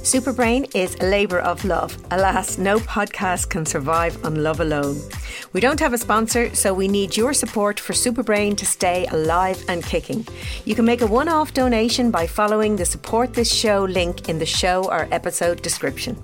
Superbrain is a labour of love. Alas, no podcast can survive on love alone. We don't have a sponsor, so we need your support for Superbrain to stay alive and kicking. You can make a one-off donation by following the Support This Show link in the show or episode description.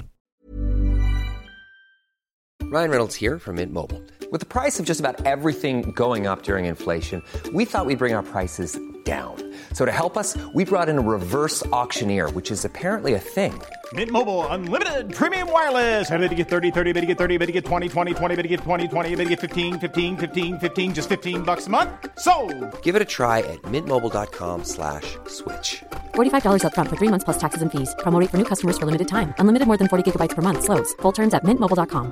Ryan Reynolds here from Mint Mobile. With the price of just about everything going up during inflation, we thought we'd bring our prices down. So to help us, we brought in a reverse auctioneer, which is apparently a thing. Mint Mobile Unlimited Premium Wireless. How to get 30, 30, bit to get 30, bit to get 20, 20, 20, bit to get 20, 20, bit to get 15, 15, 15, 15, just $15 a month? Sold! Give it a try at mintmobile.com/switch. $45 up front for 3 months plus taxes and fees. Promo rate for new customers for limited time. Unlimited more than 40 gigabytes per month. Slows full terms at mintmobile.com.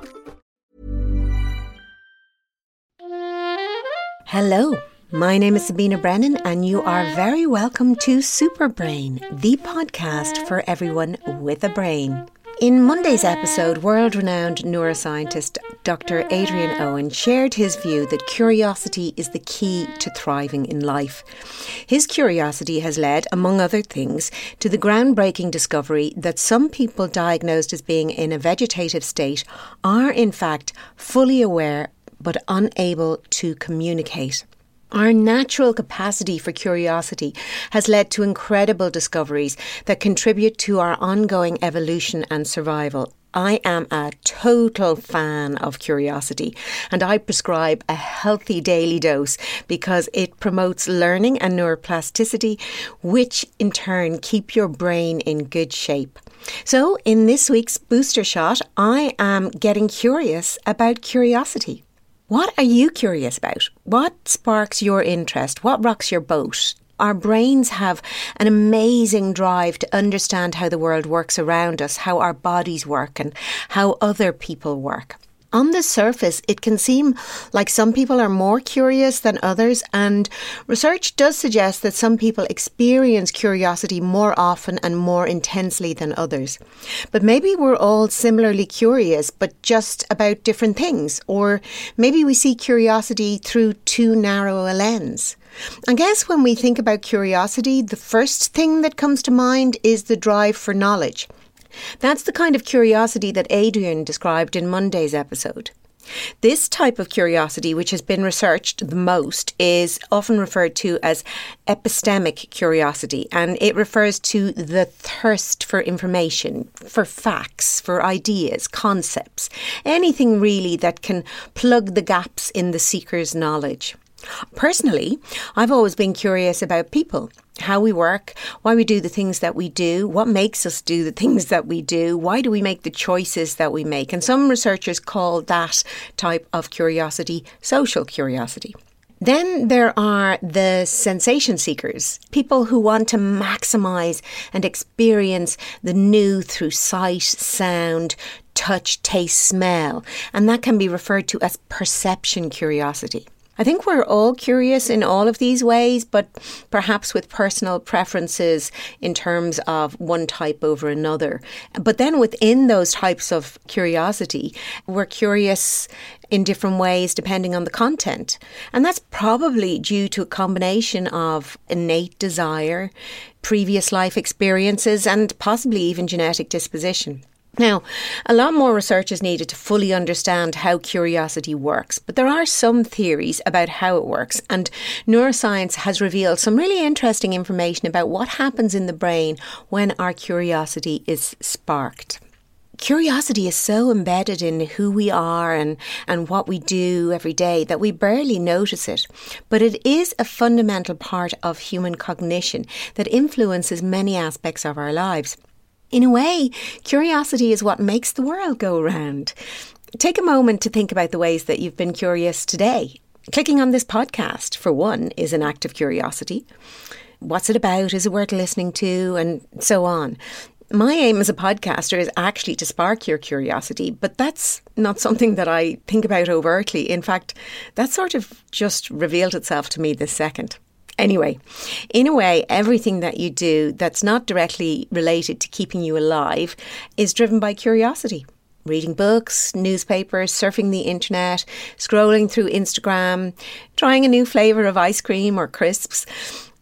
Hello, my name is Sabina Brennan and you are very welcome to Superbrain, the podcast for everyone with a brain. In Monday's episode, world-renowned neuroscientist Dr. Adrian Owen shared his view that curiosity is the key to thriving in life. His curiosity has led, among other things, to the groundbreaking discovery that some people diagnosed as being in a vegetative state are in fact fully aware but unable to communicate. Our natural capacity for curiosity has led to incredible discoveries that contribute to our ongoing evolution and survival. I am a total fan of curiosity and I prescribe a healthy daily dose because it promotes learning and neuroplasticity, which in turn keep your brain in good shape. So in this week's booster shot, I am getting curious about curiosity. What are you curious about? What sparks your interest? What rocks your boat? Our brains have an amazing drive to understand how the world works around us, how our bodies work and how other people work. On the surface, it can seem like some people are more curious than others, and research does suggest that some people experience curiosity more often and more intensely than others. But maybe we're all similarly curious, but just about different things, or maybe we see curiosity through too narrow a lens. I guess when we think about curiosity, the first thing that comes to mind is the drive for knowledge. That's the kind of curiosity that Adrian described in Monday's episode. This type of curiosity, which has been researched the most, is often referred to as epistemic curiosity, and it refers to the thirst for information, for facts, for ideas, concepts, anything really that can plug the gaps in the seeker's knowledge. Personally, I've always been curious about people, how we work, why we do the things that we do, what makes us do the things that we do, why do we make the choices that we make. And some researchers call that type of curiosity social curiosity. Then there are the sensation seekers, people who want to maximise and experience the new through sight, sound, touch, taste, smell. And that can be referred to as perception curiosity. I think we're all curious in all of these ways, but perhaps with personal preferences in terms of one type over another. But then within those types of curiosity, we're curious in different ways depending on the content. And that's probably due to a combination of innate desire, previous life experiences, and possibly even genetic disposition. Now, a lot more research is needed to fully understand how curiosity works, but there are some theories about how it works, and neuroscience has revealed some really interesting information about what happens in the brain when our curiosity is sparked. Curiosity is so embedded in who we are and what we do every day that we barely notice it. But it is a fundamental part of human cognition that influences many aspects of our lives. In a way, curiosity is what makes the world go round. Take a moment to think about the ways that you've been curious today. Clicking on this podcast, for one, is an act of curiosity. What's it about? Is it worth listening to? And so on. My aim as a podcaster is actually to spark your curiosity, but that's not something that I think about overtly. In fact, that sort of just revealed itself to me this second. Anyway, in a way, everything that you do that's not directly related to keeping you alive is driven by curiosity. Reading books, newspapers, surfing the internet, scrolling through Instagram, trying a new flavour of ice cream or crisps.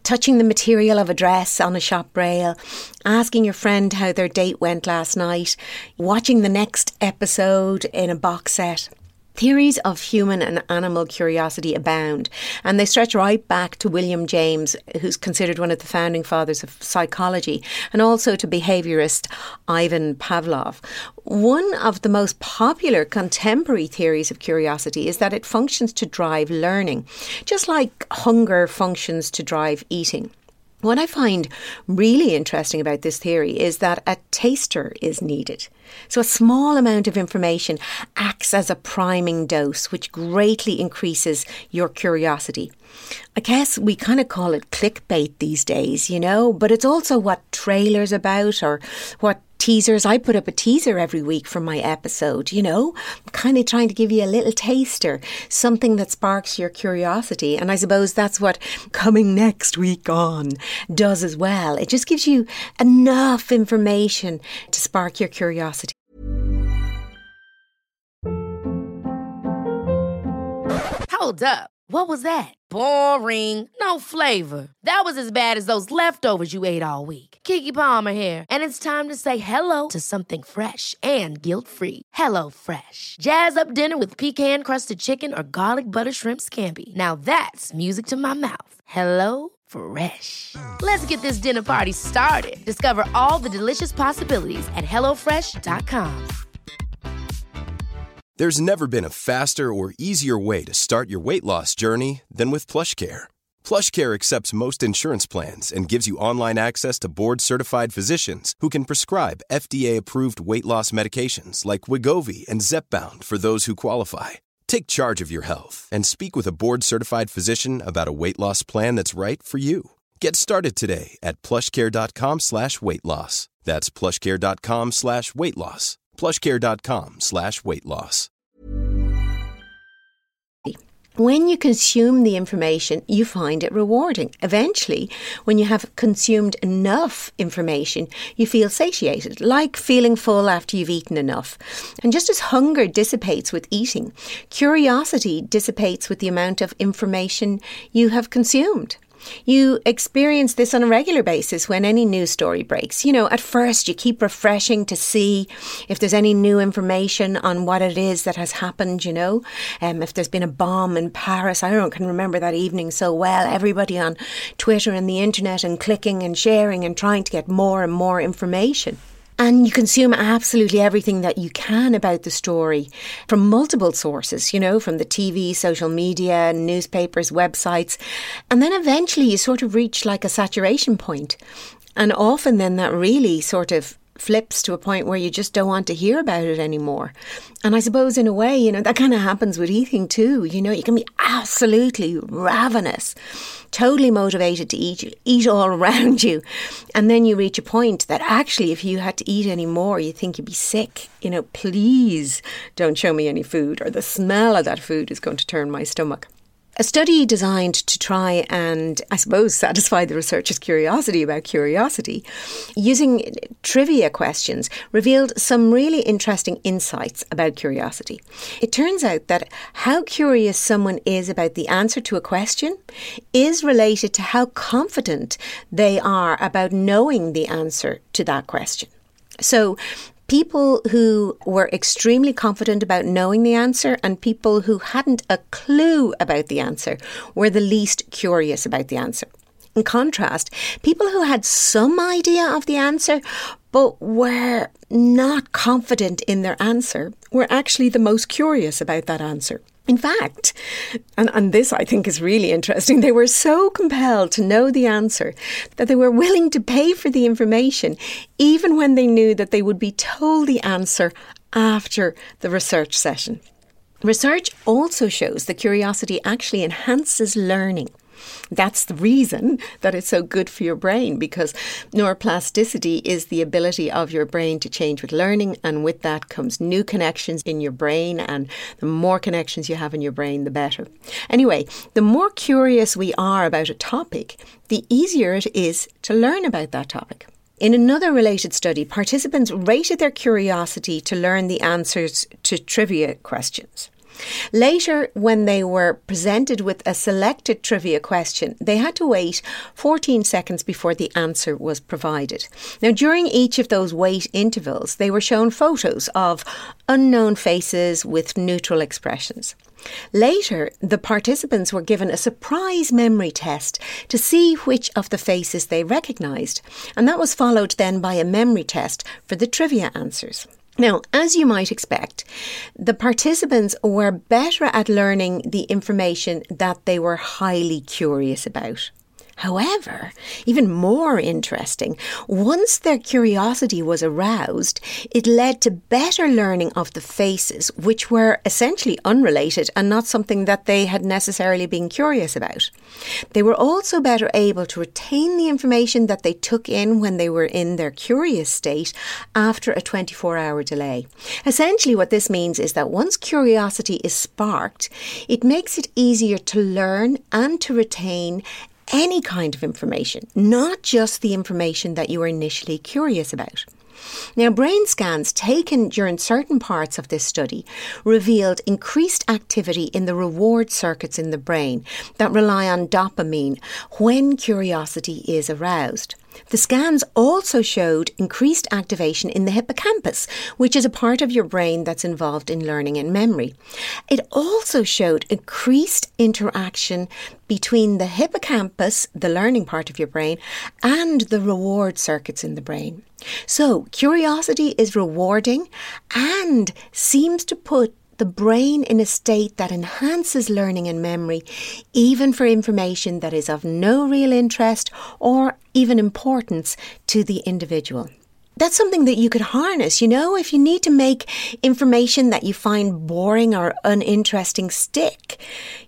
touching the material of a dress on a shop rail, asking your friend how their date went last night, watching the next episode in a box set. Theories of human and animal curiosity abound, and they stretch right back to William James, who's considered one of the founding fathers of psychology, and also to behaviourist Ivan Pavlov. One of the most popular contemporary theories of curiosity is that it functions to drive learning, just like hunger functions to drive eating. What I find really interesting about this theory is that a taster is needed. So a small amount of information acts as a priming dose, which greatly increases your curiosity. I guess we kind of call it clickbait these days, but it's also what trailers about or what teasers. I put up a teaser every week for my episode, I'm kind of trying to give you a little taster, something that sparks your curiosity. And I suppose that's what Coming Next Week On does as well. It just gives you enough information to spark your curiosity. Hold up. What was that? Boring. No flavor. That was as bad as those leftovers you ate all week. Keke Palmer here. And it's time to say hello to something fresh and guilt-free. Hello Fresh. Jazz up dinner with pecan-crusted chicken or garlic butter shrimp scampi. Now that's music to my mouth. Hello Fresh. Let's get this dinner party started. Discover all the delicious possibilities at HelloFresh.com. There's never been a faster or easier way to start your weight loss journey than with PlushCare. PlushCare accepts most insurance plans and gives you online access to board-certified physicians who can prescribe FDA-approved weight loss medications like Wegovy and Zepbound for those who qualify. Take charge of your health and speak with a board-certified physician about a weight loss plan that's right for you. Get started today at plushcare.com/weight-loss. That's plushcare.com/weight-loss. plushcare.com/weight-loss. When you consume the information, you find it rewarding. Eventually, when you have consumed enough information, you feel satiated, like feeling full after you've eaten enough. And just as hunger dissipates with eating, curiosity dissipates with the amount of information you have consumed. You experience this on a regular basis when any news story breaks. At first you keep refreshing to see if there's any new information on what it is that has happened, if there's been a bomb in Paris. I can remember that evening so well. Everybody on Twitter and the internet and clicking and sharing and trying to get more and more information. And you consume absolutely everything that you can about the story from multiple sources, from the TV, social media, newspapers, websites. And then eventually you sort of reach like a saturation point. And often then that really sort of flips to a point where you just don't want to hear about it anymore. And I suppose in a way, that kind of happens with eating too. You can be absolutely ravenous, totally motivated to eat all around you. And then you reach a point that actually if you had to eat any more, you think you'd be sick. Please don't show me any food, or the smell of that food is going to turn my stomach. A study designed to try and, I suppose, satisfy the researchers' curiosity about curiosity, using trivia questions, revealed some really interesting insights about curiosity. It turns out that how curious someone is about the answer to a question is related to how confident they are about knowing the answer to that question. So, people who were extremely confident about knowing the answer and people who hadn't a clue about the answer were the least curious about the answer. In contrast, people who had some idea of the answer but were not confident in their answer were actually the most curious about that answer. In fact, and this I think is really interesting, they were so compelled to know the answer that they were willing to pay for the information even when they knew that they would be told the answer after the research session. Research also shows that curiosity actually enhances learning. That's the reason that it's so good for your brain, because neuroplasticity is the ability of your brain to change with learning, and with that comes new connections in your brain, and the more connections you have in your brain, the better. Anyway, the more curious we are about a topic, the easier it is to learn about that topic. In another related study, participants rated their curiosity to learn the answers to trivia questions. Later, when they were presented with a selected trivia question, they had to wait 14 seconds before the answer was provided. Now, during each of those wait intervals, they were shown photos of unknown faces with neutral expressions. Later, the participants were given a surprise memory test to see which of the faces they recognised, and that was followed then by a memory test for the trivia answers. Now, as you might expect, the participants were better at learning the information that they were highly curious about. However, even more interesting, once their curiosity was aroused, it led to better learning of the faces, which were essentially unrelated and not something that they had necessarily been curious about. They were also better able to retain the information that they took in when they were in their curious state after a 24-hour delay. Essentially, what this means is that once curiosity is sparked, it makes it easier to learn and to retain any kind of information, not just the information that you were initially curious about. Now, brain scans taken during certain parts of this study revealed increased activity in the reward circuits in the brain that rely on dopamine when curiosity is aroused. The scans also showed increased activation in the hippocampus, which is a part of your brain that's involved in learning and memory. It also showed increased interaction between the hippocampus, the learning part of your brain, and the reward circuits in the brain. So, curiosity is rewarding and seems to put the brain in a state that enhances learning and memory, even for information that is of no real interest or even importance to the individual. That's something that you could harness, if you need to make information that you find boring or uninteresting stick.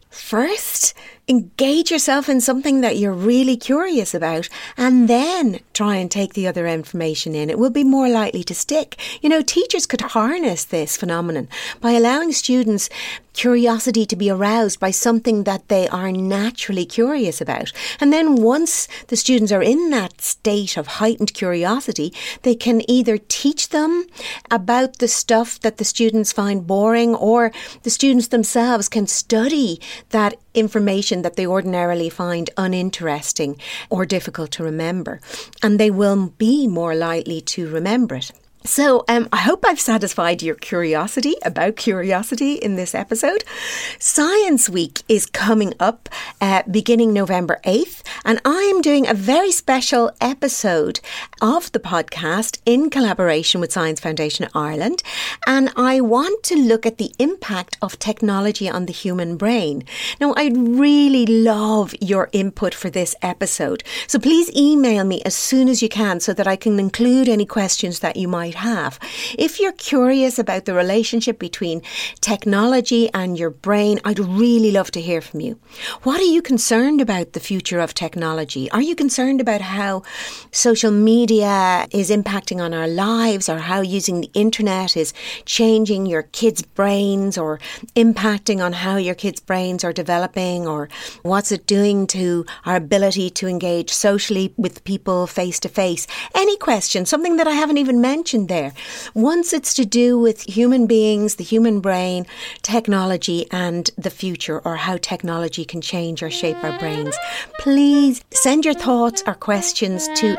First, engage yourself in something that you're really curious about and then try and take the other information in. It will be more likely to stick. Teachers could harness this phenomenon by allowing students curiosity to be aroused by something that they are naturally curious about. And then once the students are in that state of heightened curiosity, they can either teach them about the stuff that the students find boring, or the students themselves can study that information that they ordinarily find uninteresting or difficult to remember, and they will be more likely to remember it. So I hope I've satisfied your curiosity about curiosity in this episode. Science Week is coming up beginning November 8th, and I'm doing a very special episode of the podcast in collaboration with Science Foundation Ireland, and I want to look at the impact of technology on the human brain. Now, I'd really love your input for this episode, so please email me as soon as you can so that I can include any questions that you might have. If you're curious about the relationship between technology and your brain, I'd really love to hear from you. What are you concerned about the future of technology? Are you concerned about how social media is impacting on our lives, or how using the internet is changing your kids' brains or impacting on how your kids' brains are developing, or what's it doing to our ability to engage socially with people face to face? Any question, something that I haven't even mentioned there. Once it's to do with human beings, the human brain, technology and the future, or how technology can change or shape our brains, please send your thoughts or questions to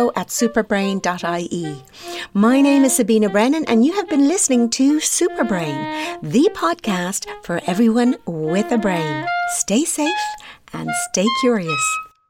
info@superbrain.ie. My name is Sabina Brennan, and you have been listening to Superbrain, the podcast for everyone with a brain. Stay safe and stay curious.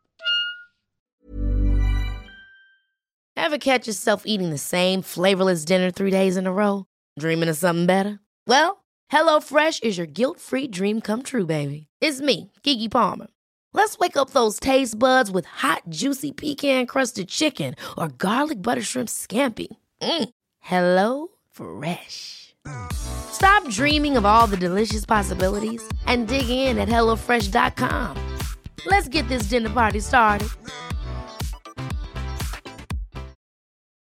Ever catch yourself eating the same flavorless dinner 3 days in a row? Dreaming of something better? Well, HelloFresh is your guilt-free dream come true, baby. It's me, Keke Palmer. Let's wake up those taste buds with hot, juicy pecan-crusted chicken or garlic butter shrimp scampi. Hello Fresh. Stop dreaming of all the delicious possibilities and dig in at HelloFresh.com. Let's get this dinner party started.